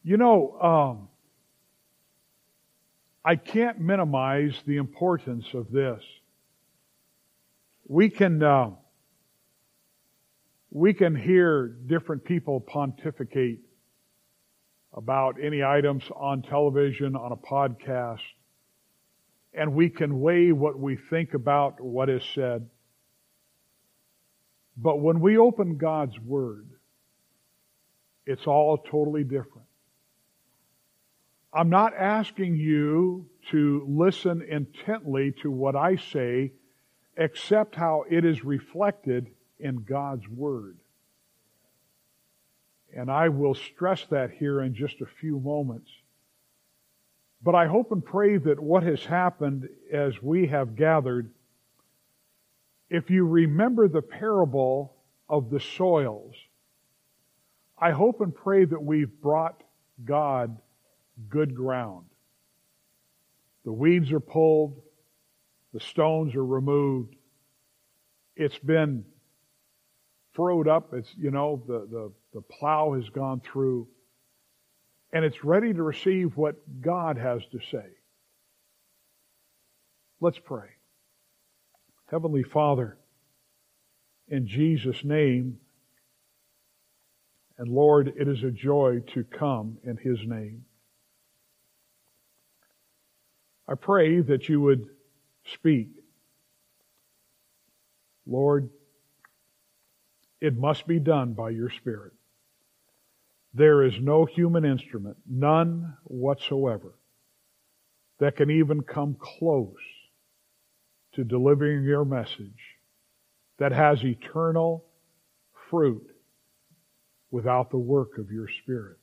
You know, I can't minimize the importance of this. We can hear different people pontificate about any items on television, on a podcast, and we can weigh what we think about what is said. But when we open God's Word, it's all totally different. I'm not asking you to listen intently to what I say, except how it is reflected in God's Word. And I will stress that here in just a few moments. But I hope and pray that what has happened as we have gathered, if you remember the parable of the soils, I hope and pray that we've brought God good ground. The weeds are pulled, the stones are removed, it's been furrowed up, it's, the plow has gone through, and it's ready to receive what God has to say. Let's pray. Heavenly Father, in Jesus' name, and Lord, it is a joy to come in His name. I pray that you would speak. Lord, it must be done by your Spirit. There is no human instrument, none whatsoever, that can even come close to delivering your message that has eternal fruit without the work of your Spirit.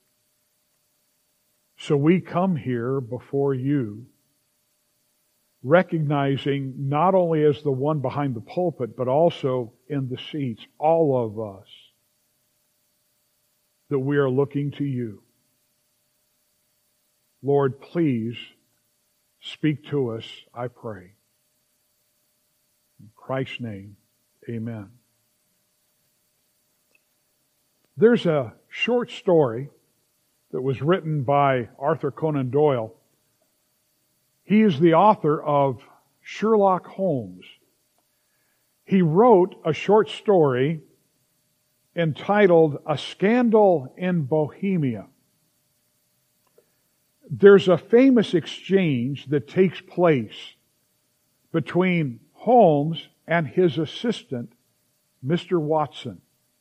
So we come here before you, recognizing not only as the one behind the pulpit, but also in the seats, all of us, that we are looking to you. Lord, please speak to us, I pray. In Christ's name, amen. There's a short story that was written by Arthur Conan Doyle. He is the author of Sherlock Holmes. He wrote a short story entitled A Scandal in Bohemia. There's a famous exchange that takes place between Holmes and his assistant, Mr. Watson.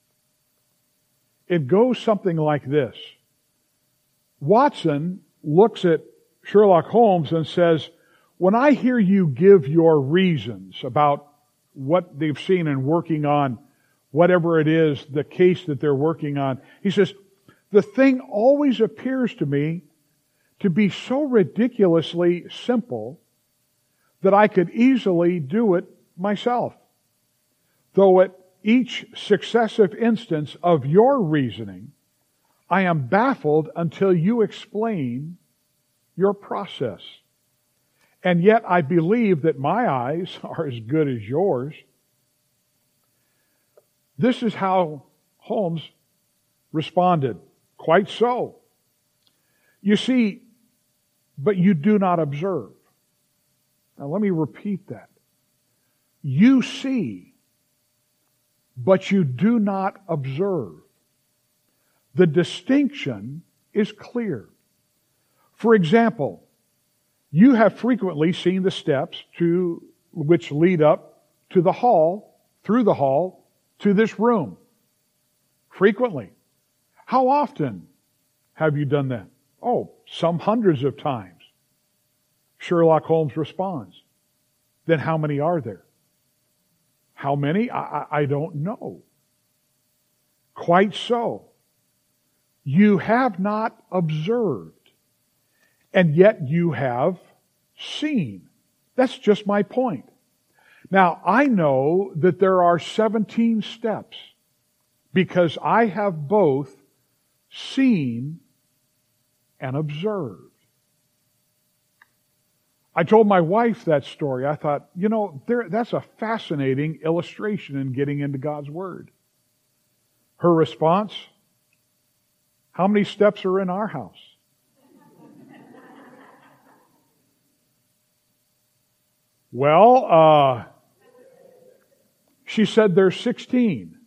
It goes something like this. Watson looks at Sherlock Holmes and says, when I hear you give your reasons about what they've seen and working on whatever it is, the case that they're working on, he says, the thing always appears to me to be so ridiculously simple that I could easily do it myself. Though at each successive instance of your reasoning, I am baffled until you explain your process. And yet I believe that my eyes are as good as yours. This is how Holmes responded. Quite so. You see, but you do not observe. Now let me repeat that. You see, but you do not observe. The distinction is clear. For example, you have frequently seen the steps which lead up to the hall, through the hall, to this room. Frequently. How often have you done that? Oh, some hundreds of times. Sherlock Holmes responds. Then how many are there? How many? I don't know. Quite so. You have not observed, and yet you have seen. That's just my point. Now, I know that there are 17 steps because I have both seen and observed. I told my wife that story. I thought, that's a fascinating illustration in getting into God's Word. Her response, how many steps are in our house? Well, she said there's 16.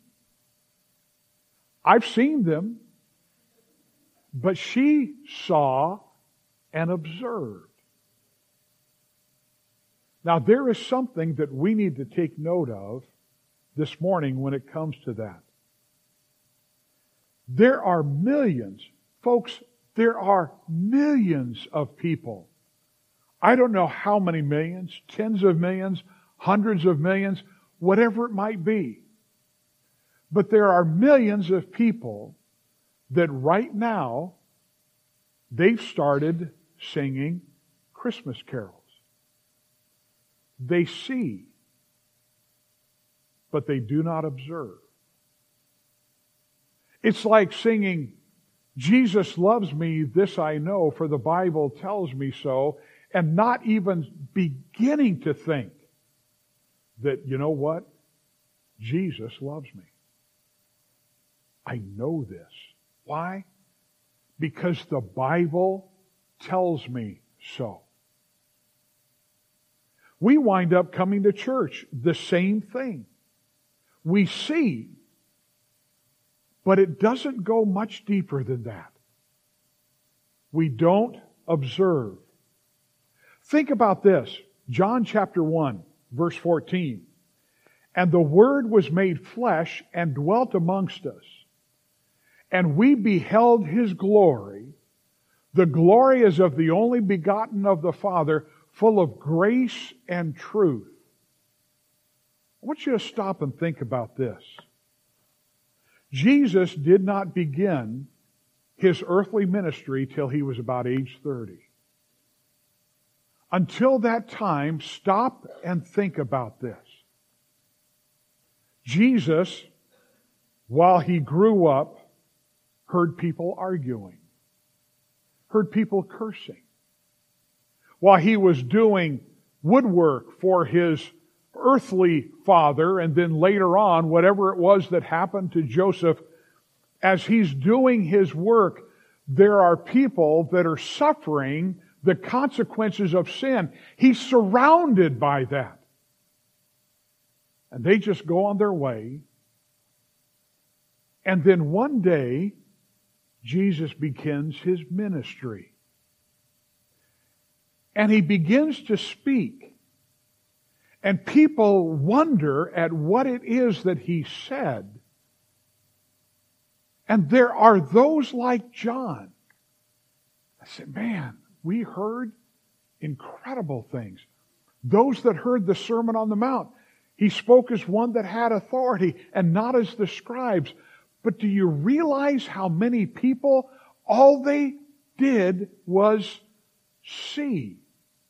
I've seen them, but she saw and observed. Now, there is something that we need to take note of this morning when it comes to that. There are millions, folks, there are millions of people. I don't know how many millions, tens of millions, hundreds of millions, whatever it might be. But there are millions of people that right now, they've started singing Christmas carols. They see, but they do not observe. It's like singing, Jesus loves me, this I know, for the Bible tells me so, and not even beginning to think that, you know what? Jesus loves me. I know this. Why? Because the Bible tells me so. We wind up coming to church, the same thing. We see, but it doesn't go much deeper than that. We don't observe. Think about this. John chapter 1, verse 14. And the Word was made flesh and dwelt amongst us. And we beheld His glory. The glory is of the only begotten of the Father, full of grace and truth. I want you to stop and think about this. Jesus did not begin His earthly ministry till He was about age 30. Until that time, stop and think about this. Jesus, while He grew up, heard people arguing, heard people cursing. While He was doing woodwork for His earthly father, and then later on, whatever it was that happened to Joseph, as He's doing His work, there are people that are suffering the consequences of sin. He's surrounded by that. And they just go on their way. And then one day, Jesus begins His ministry. And He begins to speak. And people wonder at what it is that He said. And there are those like John. I said, man, we heard incredible things. Those that heard the Sermon on the Mount, He spoke as one that had authority and not as the scribes. But do you realize how many people, all they did was see?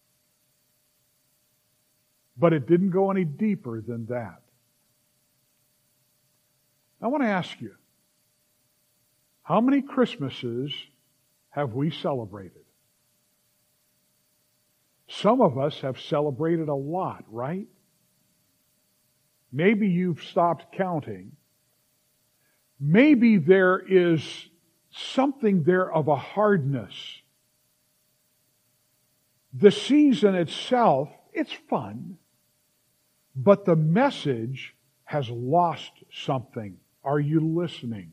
But it didn't go any deeper than that. I want to ask you, how many Christmases have we celebrated? Some of us have celebrated a lot, right? Maybe you've stopped counting. Maybe there is something there of a hardness. The season itself, it's fun, but the message has lost something. Are you listening?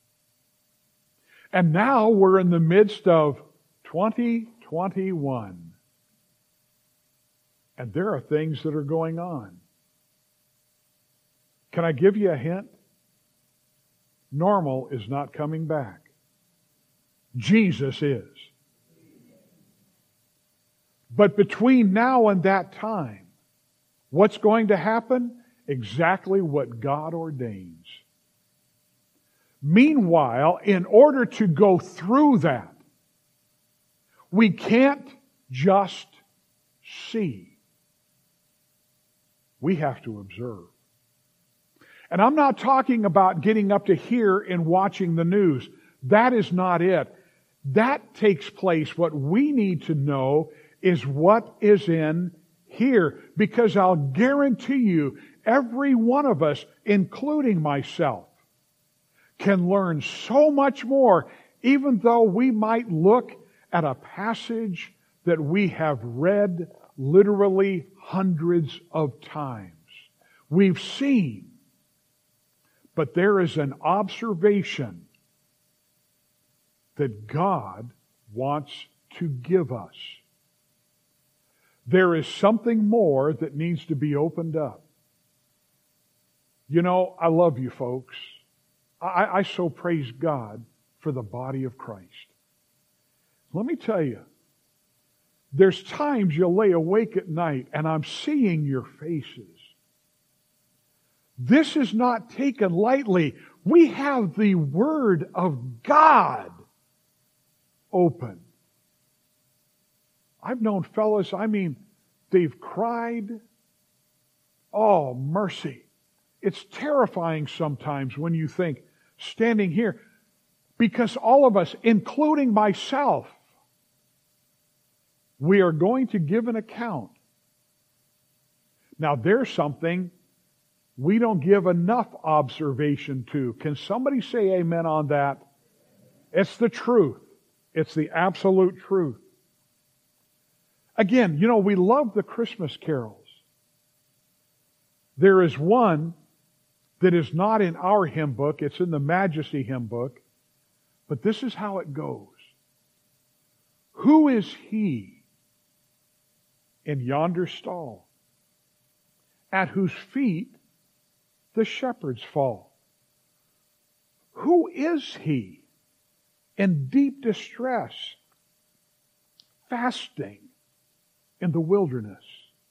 And now we're in the midst of 2021. And there are things that are going on. Can I give you a hint? Normal is not coming back. Jesus is. But between now and that time, what's going to happen? Exactly what God ordains. Meanwhile, in order to go through that, we can't just see. We have to observe. And I'm not talking about getting up to here and watching the news. That is not it. That takes place. What we need to know is what is in here. Because I'll guarantee you, every one of us, including myself, can learn so much more, even though we might look at a passage that we have read literally hundreds of times. We've seen, but there is an observation that God wants to give us. There is something more that needs to be opened up. You know, I love you folks. I so praise God for the body of Christ. Let me tell you, there's times you'll lay awake at night and I'm seeing your faces. This is not taken lightly. We have the Word of God open. I've known fellas, they've cried. Oh, mercy. It's terrifying sometimes when you think, standing here, because all of us, including myself, we are going to give an account. Now, there's something we don't give enough observation to. Can somebody say amen on that? It's the truth. It's the absolute truth. Again, you know, we love the Christmas carols. There is one that is not in our hymn book. It's in the Majesty hymn book. But this is how it goes. Who is he in yonder stall, at whose feet the shepherds fall? Who is he in deep distress, fasting in the wilderness?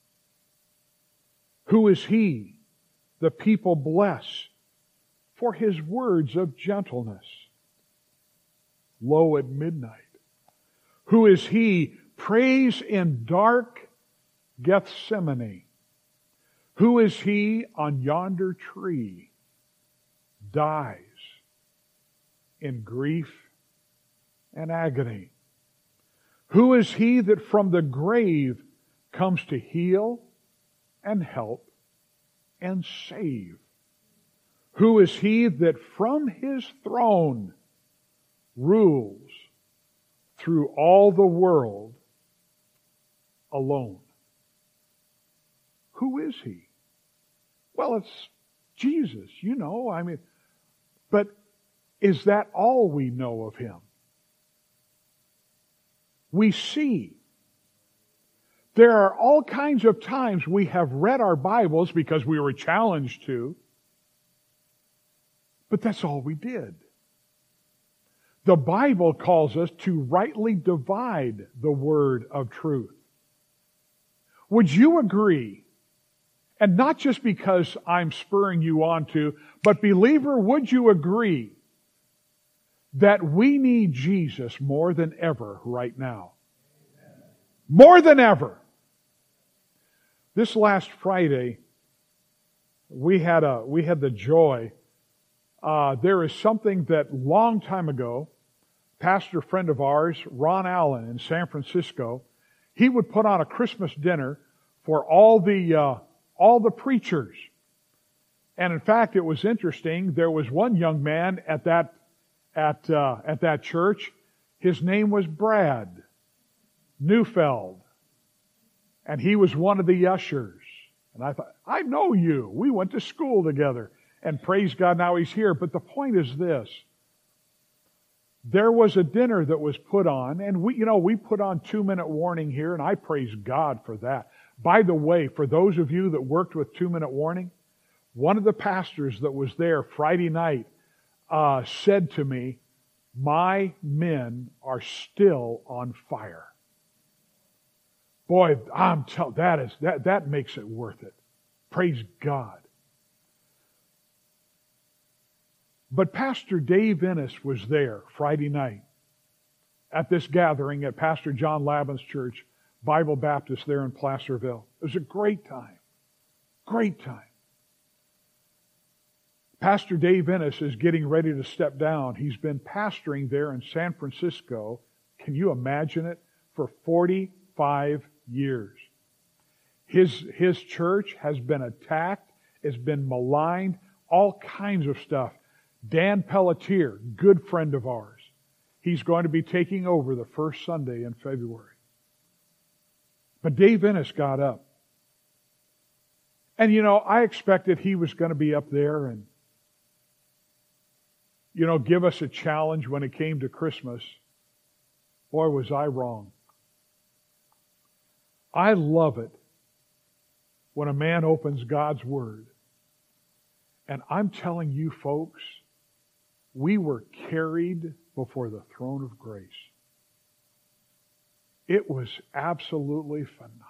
Who is he the people bless for his words of gentleness? Lo, at midnight. Who is he praise in dark Gethsemane? Who is he on yonder tree dies in grief and agony? Who is he that from the grave comes to heal and help and save? Who is he that from his throne rules through all the world alone? Who is he? Well, it's Jesus, you know. But is that all we know of him? We see. There are all kinds of times we have read our Bibles because we were challenged to, but that's all we did. The Bible calls us to rightly divide the word of truth. Would you agree? And not just because I'm spurring you on to, but believer, would you agree that we need Jesus more than ever right now? More than ever. This last Friday, we had the joy. There is something that long time ago, pastor friend of ours, Ron Allen in San Francisco, he would put on a Christmas dinner for all the preachers. And in fact, it was interesting. There was one young man at that church. His name was Brad Neufeld. And he was one of the ushers. And I thought, I know you. We went to school together. And praise God, now he's here. But the point is this. There was a dinner that was put on, and we put on 2-minute warning here, and I praise God for that. By the way, for those of you that worked with 2-minute warning, one of the pastors that was there Friday night said to me, "My men are still on fire." Boy, I'm telling that makes it worth it. Praise God. But Pastor Dave Ennis was there Friday night at this gathering at Pastor John Laban's church, Bible Baptist there in Placerville. It was a great time. Great time. Pastor Dave Ennis is getting ready to step down. He's been pastoring there in San Francisco. Can you imagine it? For 45 years. His church has been attacked. It's been maligned. All kinds of stuff. Dan Pelletier, good friend of ours. He's going to be taking over the first Sunday in February. But Dave Ennis got up. And I expected he was going to be up there and, give us a challenge when it came to Christmas. Boy, was I wrong. I love it when a man opens God's Word. And I'm telling you folks, we were carried before the throne of grace. It was absolutely phenomenal.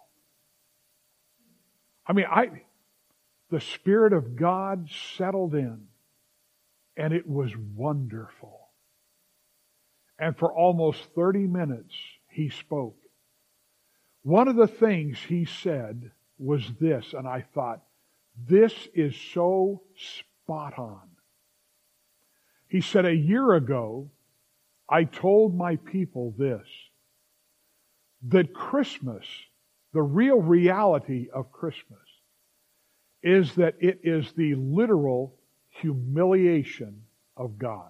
The Spirit of God settled in, and it was wonderful. And for almost 30 minutes, he spoke. One of the things he said was this, and I thought, this is so spot on. He said, a year ago, I told my people this, that Christmas, the real reality of Christmas, is that it is the literal humiliation of God.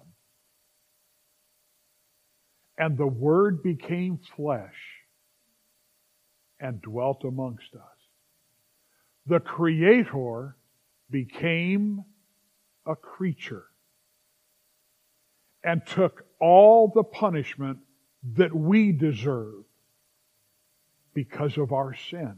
And the Word became flesh and dwelt amongst us. The Creator became a creature and took all the punishment that we deserve because of our sin.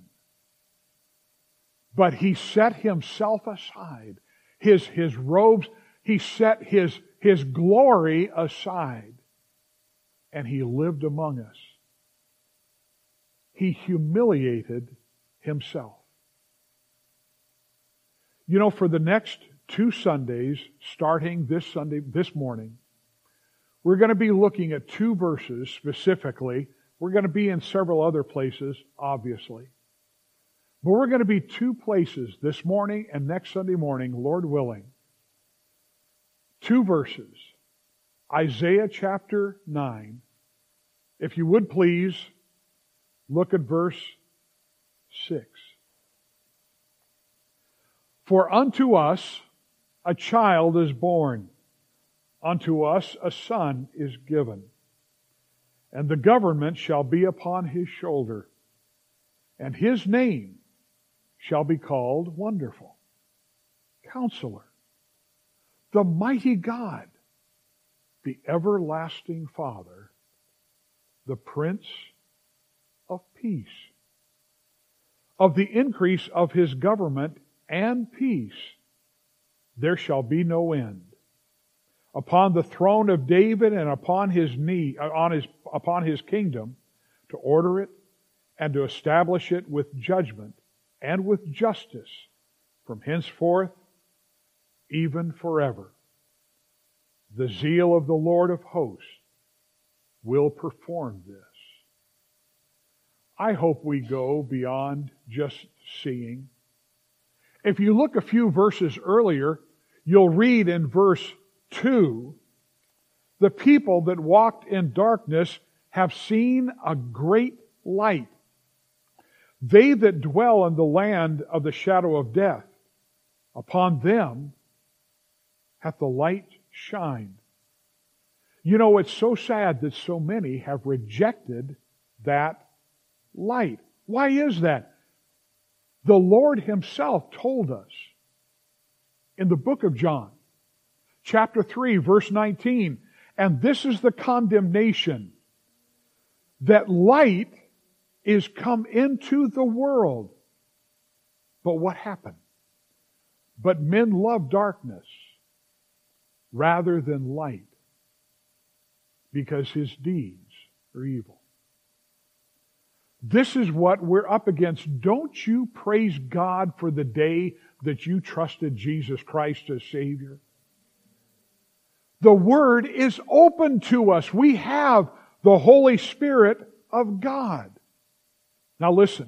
But He set Himself aside, His robes, He set His glory aside, and He lived among us. He humiliated Himself. For the next 2 Sundays, starting this morning, we're going to be looking at 2 verses specifically. We're going to be in several other places, obviously. But we're going to be 2 places this morning and next Sunday morning, Lord willing. 2 verses. Isaiah chapter 9. If you would please, look at verse 6. For unto us a child is born, unto us a son is given, and the government shall be upon His shoulder, and His name shall be called Wonderful, Counselor, the Mighty God, the Everlasting Father, the Prince of Peace. Of the increase of His government and peace there shall be no end, upon the throne of David and upon his kingdom, to order it and to establish it with judgment and with justice from henceforth even forever. The zeal of the Lord of hosts will perform this. I hope we go beyond just seeing. If you look a few verses earlier, you'll read in verse 2, the people that walked in darkness have seen a great light. They that dwell in the land of the shadow of death, upon them hath the light shined. It's so sad that so many have rejected that light. Why is that? The Lord Himself told us in the book of John, chapter 3, verse 19, and this is the condemnation, that light is come into the world. But what happened? But men love darkness rather than light, because his deeds are evil. This is what we're up against. Don't you praise God for the day that you trusted Jesus Christ as Savior? The Word is open to us. We have the Holy Spirit of God. Now listen.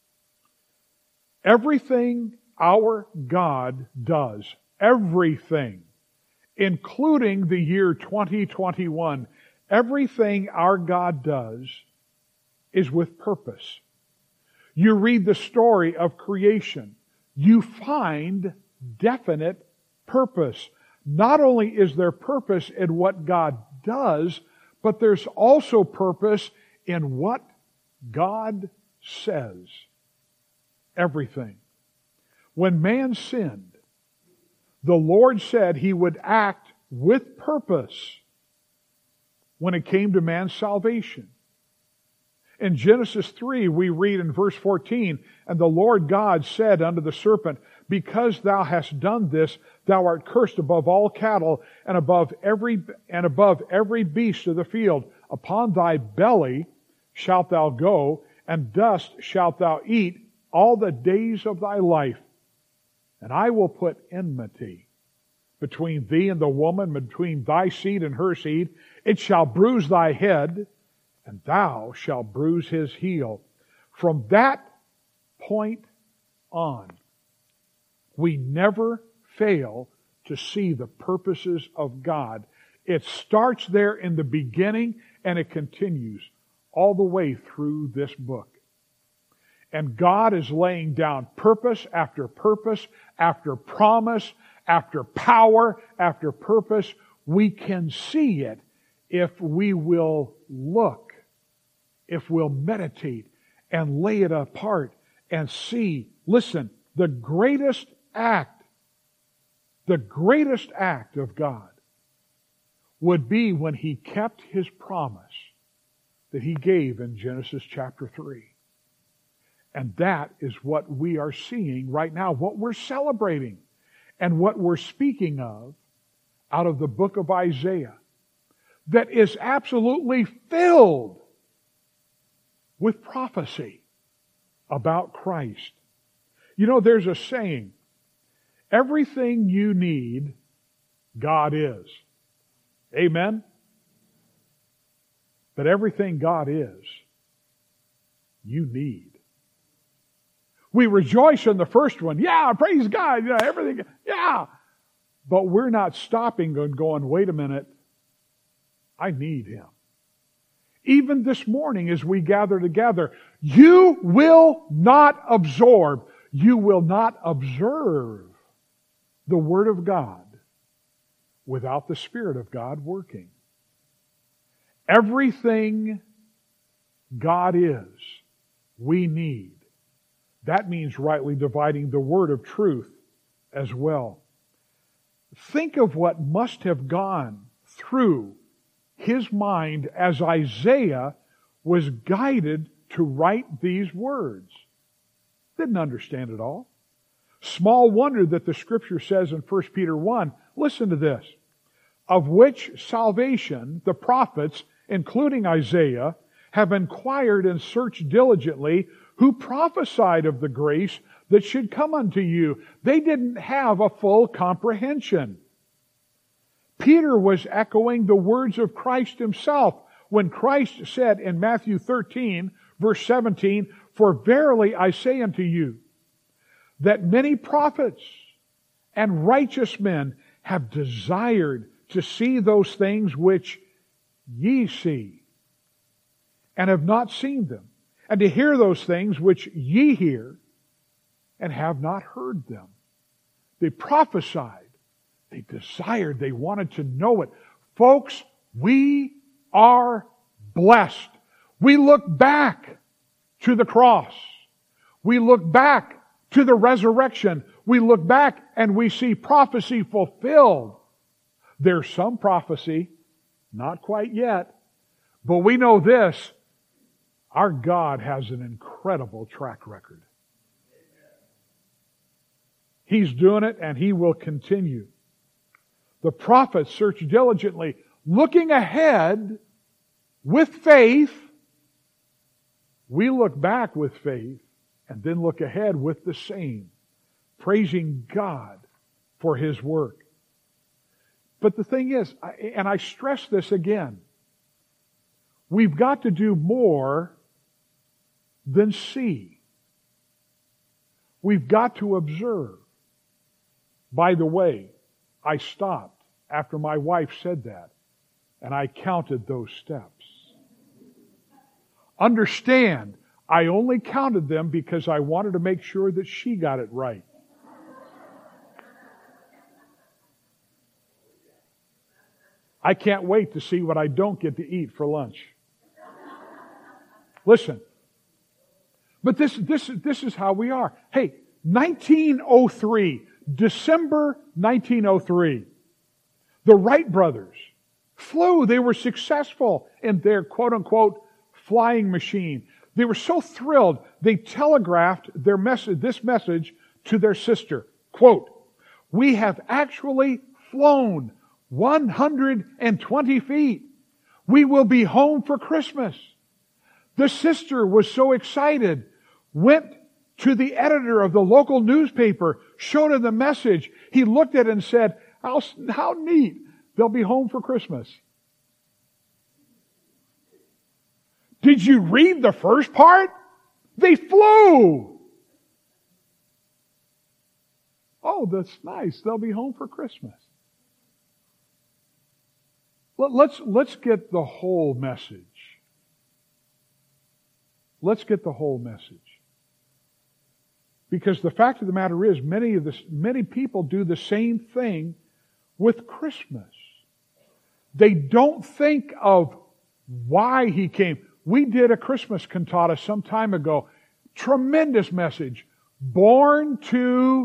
Everything our God does, everything, including the year 2021, everything our God does is with purpose. You read the story of creation, you find definite purpose. Not only is there purpose in what God does, but there's also purpose in what God says everything. When man sinned, the Lord said He would act with purpose when it came to man's salvation. In Genesis 3, we read in verse 14, "And the Lord God said unto the serpent, Because thou hast done this, thou art cursed above all cattle, and above every beast of the field. Upon thy belly shalt thou go, and dust shalt thou eat all the days of thy life. And I will put enmity between thee and the woman, between thy seed and her seed. It shall bruise thy head, and thou shalt bruise his heel." From that point on, we never fail to see the purposes of God. It starts there in the beginning, and it continues all the way through this book. And God is laying down purpose after promise, after power, after purpose. We can see it if we will look, if we'll meditate and lay it apart and see. Listen, the greatest act of God would be when He kept His promise that He gave in Genesis chapter 3. And that is what we are seeing right now, what we're celebrating, and what we're speaking of out of the book of Isaiah, that is absolutely filled with prophecy about Christ. You know, there's a saying, everything you need, God is. Amen? But everything God is, you need. We rejoice in the first one. Yeah, praise God. Yeah, everything. Yeah. But we're not stopping and going, wait a minute. I need Him. Even this morning as we gather together, you will not absorb, you will not observe the Word of God without the Spirit of God working. Everything God is, we need. That means rightly dividing the word of truth as well. Think of what must have gone through his mind as Isaiah was guided to write these words. Didn't understand it all. Small wonder that the Scripture says in 1 Peter 1, listen to this, of which salvation the prophets, including Isaiah, have inquired and searched diligently, who prophesied of the grace that should come unto you. They didn't have a full comprehension. Peter was echoing the words of Christ Himself when Christ said in Matthew 13, verse 17, "For verily I say unto you, that many prophets and righteous men have desired to see those things which ye see, and have not seen them, and to hear those things which ye hear, and have not heard them." They prophesied. They desired. They wanted to know it. Folks, we are blessed. We look back to the cross. We look back to the resurrection. We look back and we see prophecy fulfilled. There's some prophecy, not quite yet, but we know this. Our God has an incredible track record. He's doing it and He will continue. The prophets search diligently, looking ahead with faith. We look back with faith and then look ahead with the same, praising God for His work. But the thing is, and I stress this again, we've got to do more than see. We've got to observe. By the way, I stopped after my wife said that, and I counted those steps. Understand, I only counted them because I wanted to make sure that she got it right. I can't wait to see what I don't get to eat for lunch. Listen, But this is how we are. Hey, 1903, December 1903, the Wright brothers flew. They were successful in their quote-unquote flying machine. They were so thrilled, they telegraphed this message to their sister. Quote, "We have actually flown 120 feet. We will be home for Christmas." The sister was so excited, went to the editor of the local newspaper, showed him the message. He looked at it and said, how neat. They'll be home for Christmas. Did you read the first part? They flew. Oh, that's nice. They'll be home for Christmas. Let's get the whole message. Let's get the whole message. Because the fact of the matter is, many people do the same thing with Christmas. They don't think of why He came. We did a Christmas cantata some time ago. Tremendous message. Born to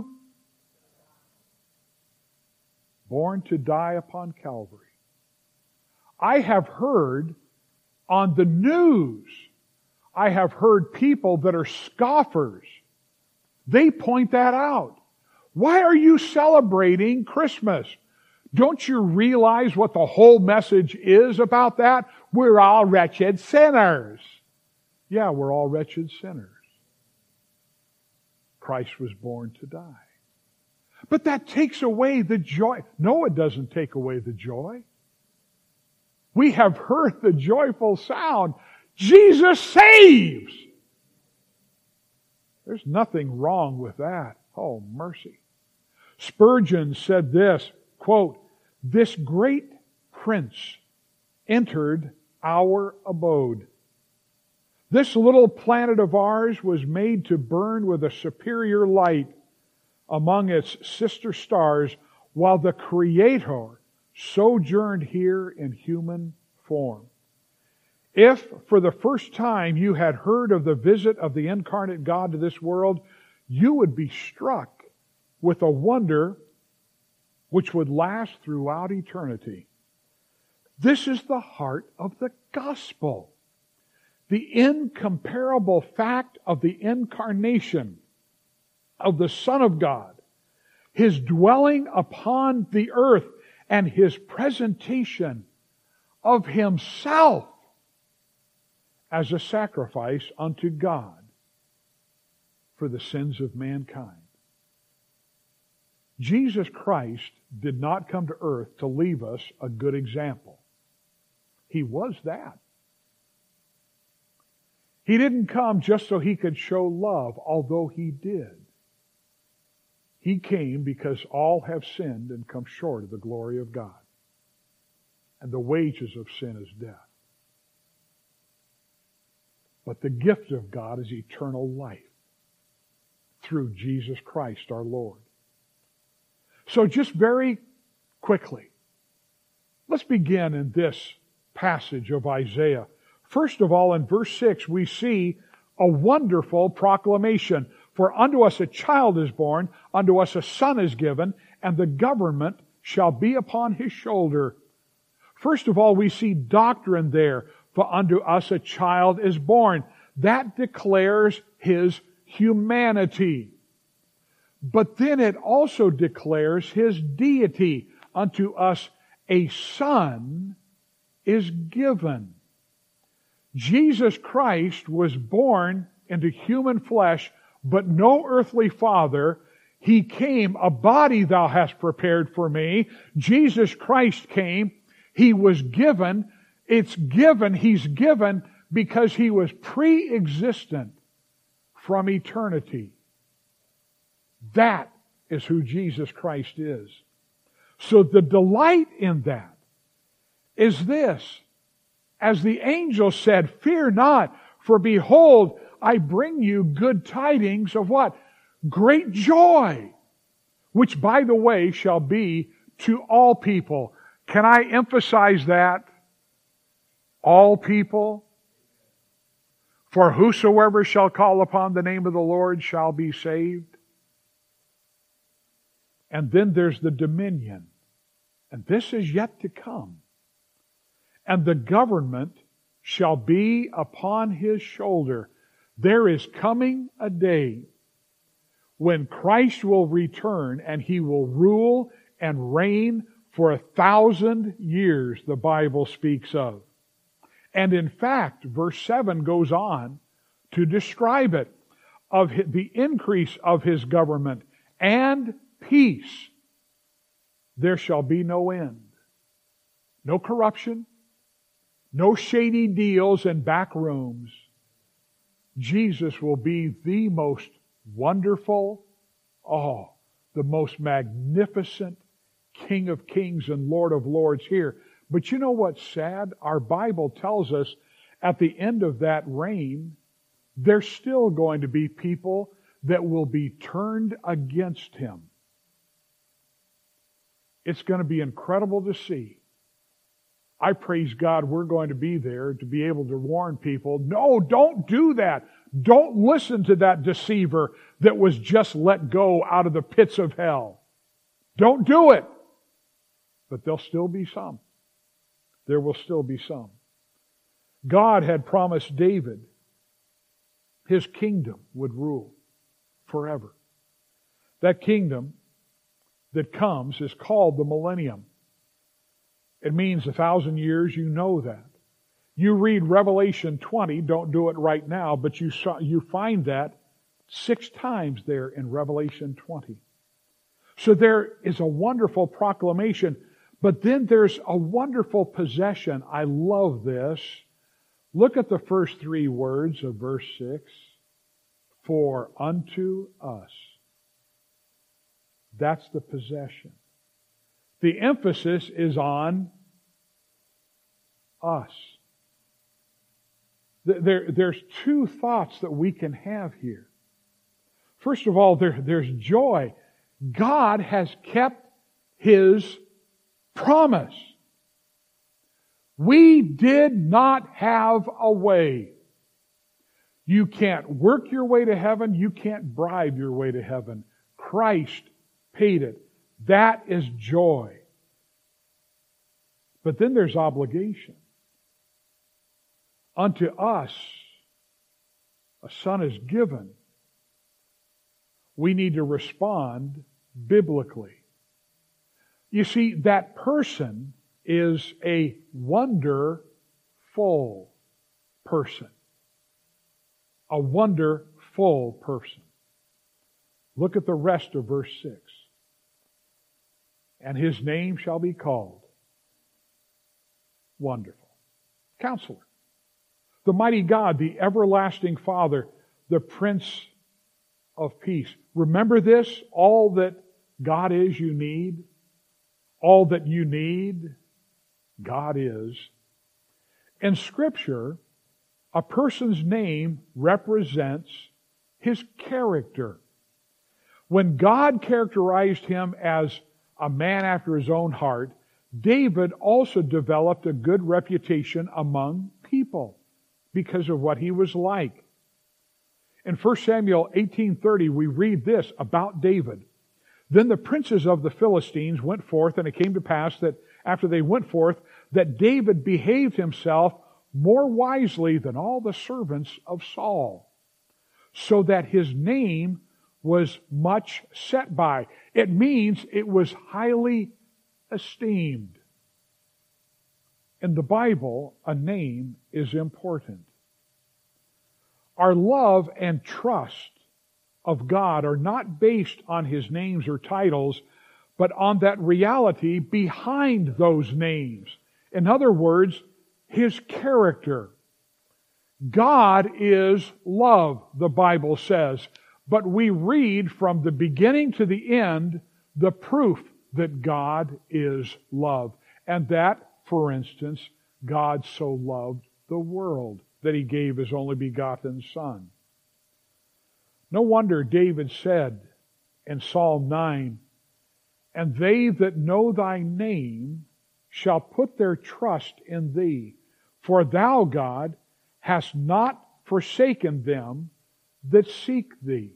die upon Calvary. I have heard on the news, I have heard people that are scoffers. They point that out. Why are you celebrating Christmas? Don't you realize what the whole message is about that? We're all wretched sinners. Yeah, we're all wretched sinners. Christ was born to die. But that takes away the joy. No, it doesn't take away the joy. We have heard the joyful sound. Jesus saves! There's nothing wrong with that. Oh, mercy. Spurgeon said this, quote, "This great prince entered our abode. This little planet of ours was made to burn with a superior light among its sister stars, while the Creator sojourned here in human form. If for the first time you had heard of the visit of the incarnate God to this world, you would be struck with a wonder which would last throughout eternity. This is the heart of the gospel. The incomparable fact of the incarnation of the Son of God, His dwelling upon the earth, and His presentation of Himself as a sacrifice unto God for the sins of mankind. Jesus Christ did not come to earth to leave us a good example. He was that. He didn't come just so He could show love, although He did. He came because all have sinned and come short of the glory of God. And the wages of sin is death. But the gift of God is eternal life through Jesus Christ our Lord. So just very quickly, let's begin in this passage of Isaiah. First of all, in verse 6, we see a wonderful proclamation. For unto us a child is born, unto us a son is given, and the government shall be upon His shoulder. First of all, we see doctrine there. For unto us a child is born. That declares His humanity. But then it also declares His deity. Unto us a son is given. Jesus Christ was born into human flesh, but no earthly father. He came, a body thou hast prepared for me. Jesus Christ came. He was given. It's given. He's given because He was pre-existent from eternity. That is who Jesus Christ is. So the delight in that is this. As the angel said, "Fear not, for behold, I bring you good tidings of" what? Great joy, which by the way shall be to all people. Can I emphasize that? All people. For whosoever shall call upon the name of the Lord shall be saved. And then there's the dominion. And this is yet to come. And the government shall be upon his shoulder. There is coming a day when Christ will return and he will rule and reign for 1,000 years, the Bible speaks of. And in fact, verse 7 goes on to describe it, of the increase of his government and peace. There shall be no end. No corruption, no shady deals and back rooms. Jesus will be the most wonderful, the most magnificent King of Kings and Lord of Lords here. But you know what's sad? Our Bible tells us at the end of that reign, there's still going to be people that will be turned against him. It's going to be incredible to see. I praise God we're going to be there to be able to warn people, no, don't do that. Don't listen to that deceiver that was just let go out of the pits of hell. Don't do it. But there'll still be some. There will still be some. God had promised David his kingdom would rule forever. That kingdom that comes is called the millennium. It means 1,000 years, you know that. You read Revelation 20, don't do it right now, but you find that 6 times there in Revelation 20. So there is a wonderful proclamation, but then there's a wonderful possession. I love this. Look at the first 3 words of verse 6. For unto us. That's the possession. The emphasis is on us. There's 2 thoughts that we can have here. First of all, there's joy. God has kept His promise. We did not have a way. You can't work your way to heaven. You can't bribe your way to heaven. Christ paid it. That is joy. But then there's obligation. Unto us, a son is given. We need to respond biblically. You see, that person is a wonderful person. A wonderful person. Look at the rest of verse 6. And his name shall be called Wonderful. Counselor. The mighty God, the everlasting Father, the Prince of Peace. Remember this, all that God is you need. All that you need, God is. In Scripture, a person's name represents his character. When God characterized him as a man after his own heart, David also developed a good reputation among people because of what he was like. In 1 Samuel 18:30, we read this about David. Then the princes of the Philistines went forth, and it came to pass that after they went forth, that David behaved himself more wisely than all the servants of Saul, so that his name was much set by. It means it was highly esteemed. In the Bible, a name is important. Our love and trust of God are not based on His names or titles, but on that reality behind those names. In other words, His character. God is love, the Bible says. But we read from the beginning to the end the proof that God is love. And that, for instance, God so loved the world that He gave His only begotten Son. No wonder David said in Psalm 9, and they that know Thy name shall put their trust in Thee. For Thou, God, hast not forsaken them that seek thee.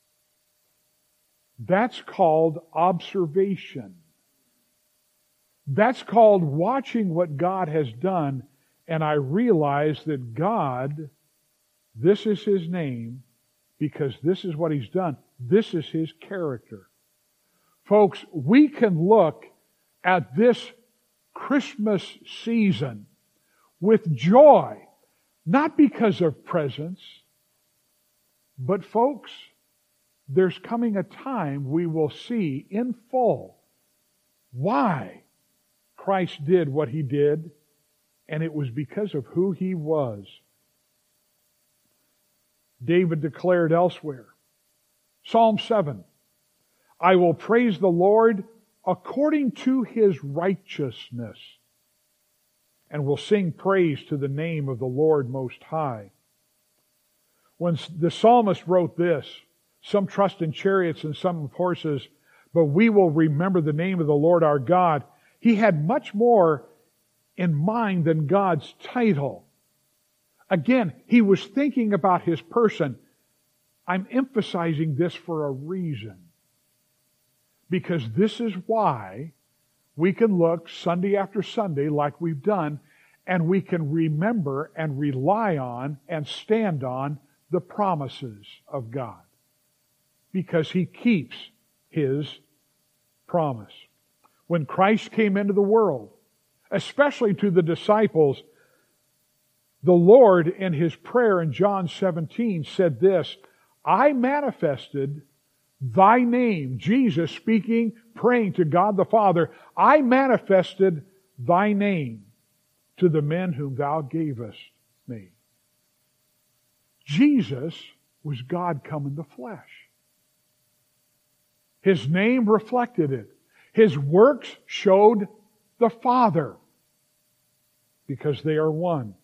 That's called observation. That's called watching what God has done, and I realize that God, this is His name, because this is what He's done. This is His character. Folks, we can look at this Christmas season with joy, not because of presents, but folks, there's coming a time we will see in full why Christ did what He did, and it was because of who He was. David declared elsewhere, Psalm 7, I will praise the Lord according to His righteousness, and will sing praise to the name of the Lord Most High. When the psalmist wrote this, some trust in chariots and some in horses, but we will remember the name of the Lord our God. He had much more in mind than God's title. Again, he was thinking about His person. I'm emphasizing this for a reason. Because this is why we can look Sunday after Sunday like we've done, and we can remember and rely on and stand on the promises of God. Because He keeps His promise. When Christ came into the world, especially to the disciples, the Lord in His prayer in John 17 said this, I manifested Thy name, Jesus speaking, praying to God the Father, I manifested Thy name to the men whom Thou gavest me. Jesus was God come in the flesh. His name reflected it. His works showed the Father, because they are one.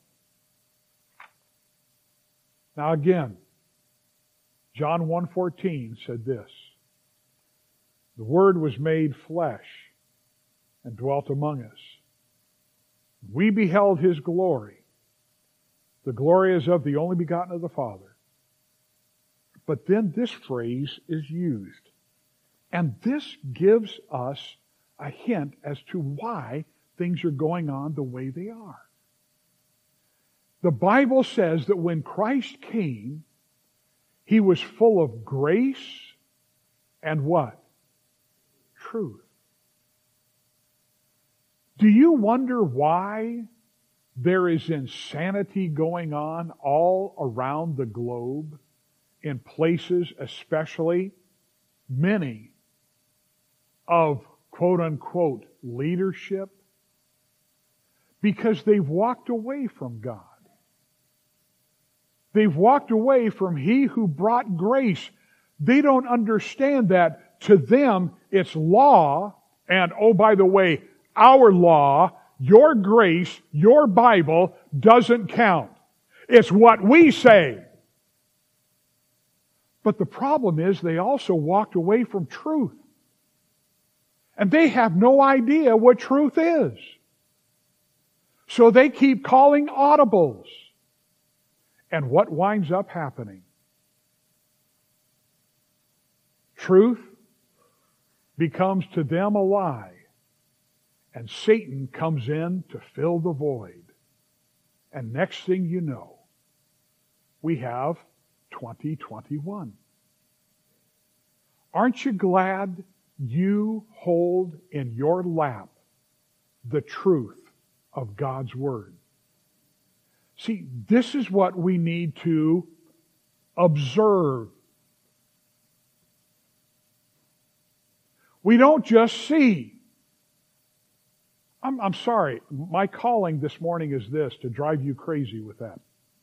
Now again, John 1:14 said this, the Word was made flesh and dwelt among us. We beheld His glory. The glory is of the only begotten of the Father. But then this phrase is used. And this gives us a hint as to why things are going on the way they are. The Bible says that when Christ came, He was full of grace and what? Truth. Do you wonder why there is insanity going on all around the globe, in places especially, many of quote-unquote leadership? Because they've walked away from God. They've walked away from He who brought grace. They don't understand that to them it's law, and oh, by the way, our law, your grace, your Bible doesn't count. It's what we say. But the problem is they also walked away from truth. And they have no idea what truth is. So they keep calling audibles. And what winds up happening? Truth becomes to them a lie. And Satan comes in to fill the void. And next thing you know, we have 2021. Aren't you glad you hold in your lap the truth of God's Word? See, this is what we need to observe. We don't just see. I'm sorry, my calling this morning is this, to drive you crazy with that.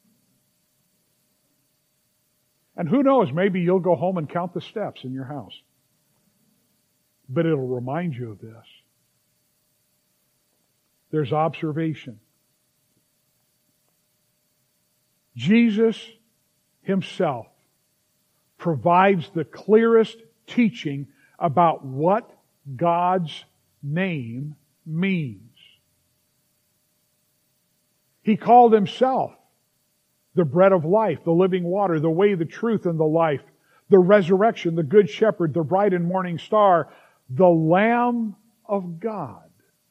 And who knows, maybe you'll go home and count the steps in your house. But it'll remind you of this. There's observation. Jesus Himself provides the clearest teaching about what God's name means. He called Himself the bread of life, the living water, the way, the truth, and the life, the resurrection, the good shepherd, the bright and morning star, the Lamb of God.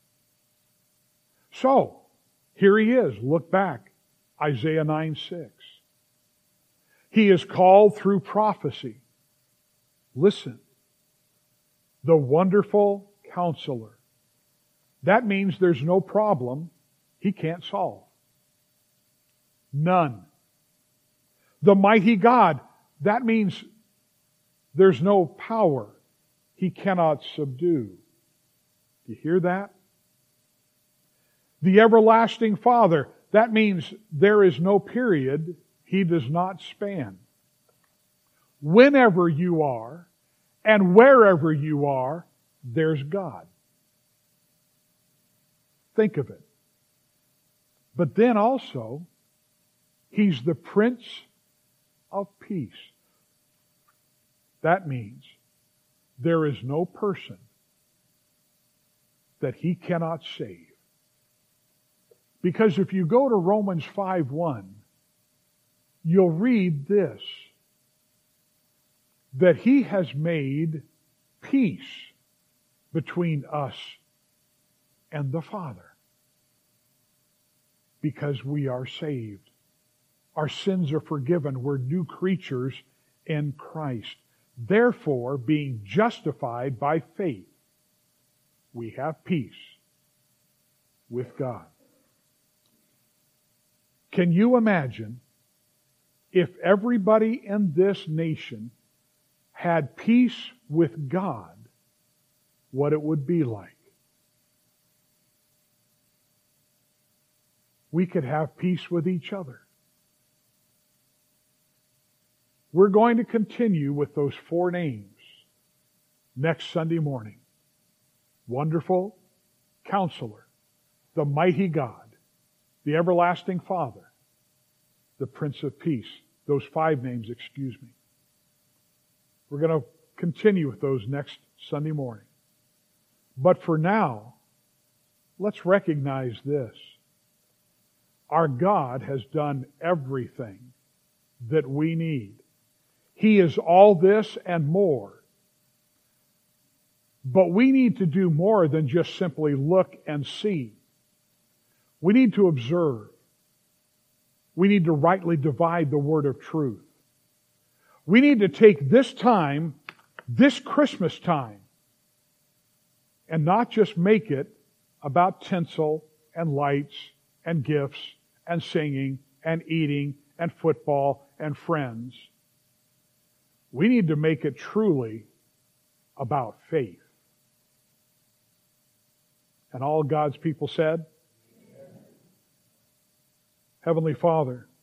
So, here he is. Look back. Isaiah 9:6. He is called through prophecy. Listen. The wonderful counselor. That means there's no problem he can't solve. None. The mighty God. That means there's no power he cannot subdue. Do you hear that? The everlasting Father. That means there is no period he does not span. Whenever you are and wherever you are, there's God. Think of it. But then also, he's the Prince of Peace. That means there is no person that he cannot save. Because if you go to Romans 5:1, you'll read this, that he has made peace between us and the Father. Because we are saved. Our sins are forgiven. We're new creatures in Christ. Therefore, being justified by faith, we have peace with God. Can you imagine if everybody in this nation had peace with God, what it would be like? We could have peace with each other. We're going to continue with those 4 names next Sunday morning. Wonderful Counselor, the Mighty God, the Everlasting Father, the Prince of Peace. Those 5 names, excuse me. We're going to continue with those next Sunday morning. But for now, let's recognize this. Our God has done everything that we need. He is all this and more. But we need to do more than just simply look and see. We need to observe. We need to rightly divide the word of truth. We need to take this time, this Christmas time, and not just make it about tinsel and lights and gifts and singing and eating and football and friends. We need to make it truly about faith. And all God's people said, Heavenly Father,